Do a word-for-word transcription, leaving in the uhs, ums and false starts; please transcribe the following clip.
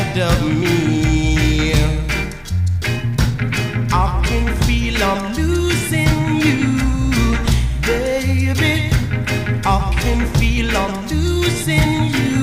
inside of me. I can feel I'm losing you, baby. I can feel I'm losing you.